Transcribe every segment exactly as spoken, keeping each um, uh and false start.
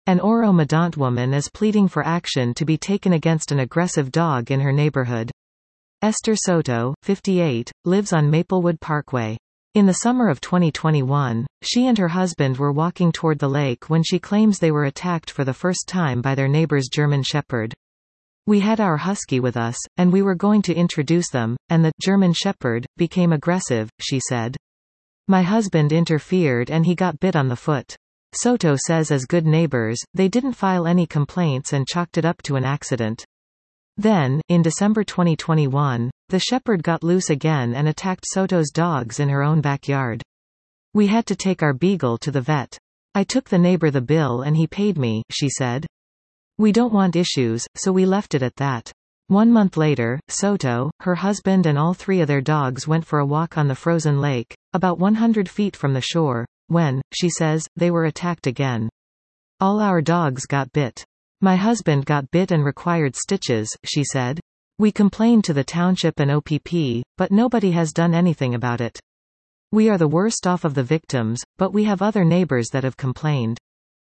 An Oro-Medonte woman is pleading for action to be taken against an aggressive dog in her neighborhood. Esther Soto, fifty-eight, lives on Maplewood Parkway. In the summer of twenty twenty-one, she and her husband were walking toward the lake when she claims they were attacked for the first time by their neighbor's German Shepherd. "We had our husky with us, and we were going to introduce them, and the German Shepherd became aggressive," she said. "My husband interfered and he got bit on the foot." Soto says as good neighbors, they didn't file any complaints and chalked it up to an accident. Then, in December twenty twenty-one, the shepherd got loose again and attacked Soto's dogs in her own backyard. "We had to take our beagle to the vet. I took the neighbor the bill and he paid me," she said. "We don't want issues, so we left it at that." One month later, Soto, her husband and all three of their dogs went for a walk on the frozen lake, about one hundred feet from the shore, when, she says, they were attacked again. "All our dogs got bit. My husband got bit and required stitches," she said. "We complained to the township and O P P, but nobody has done anything about it. We are the worst off of the victims, but we have other neighbors that have complained."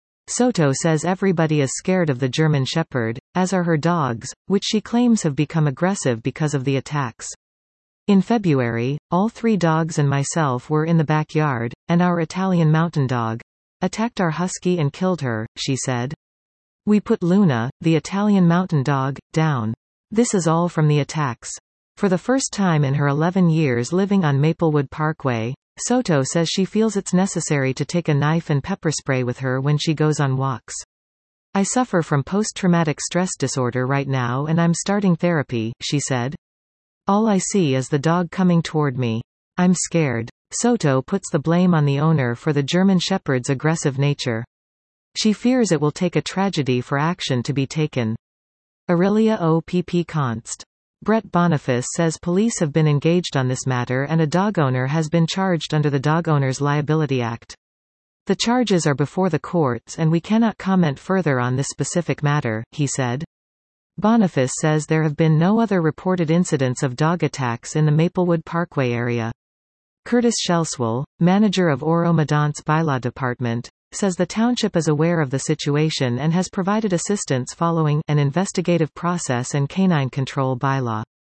Soto says everybody is scared of the German Shepherd, as are her dogs, which she claims have become aggressive because of the attacks. "In February, all three dogs and myself were in the backyard, and our Italian mountain dog attacked our husky and killed her," she said. "We put Luna, the Italian mountain dog, down. This is all from the attacks." For the first time in her eleven years living on Maplewood Parkway, Soto says she feels it's necessary to take a knife and pepper spray with her when she goes on walks. "I suffer from post-traumatic stress disorder right now and I'm starting therapy," she said. "All I see is the dog coming toward me. I'm scared." Soto puts the blame on the owner for the German Shepherd's aggressive nature. She fears it will take a tragedy for action to be taken. Aurelia O P P Const. Brett Boniface says police have been engaged on this matter and a dog owner has been charged under the Dog Owners Liability Act. "The charges are before the courts and we cannot comment further on this specific matter," he said. Boniface says there have been no other reported incidents of dog attacks in the Maplewood Parkway area. Curtis Shelswell, manager of Oro-Medonte's bylaw department, says the township is aware of the situation and has provided assistance following an investigative process and canine control bylaw.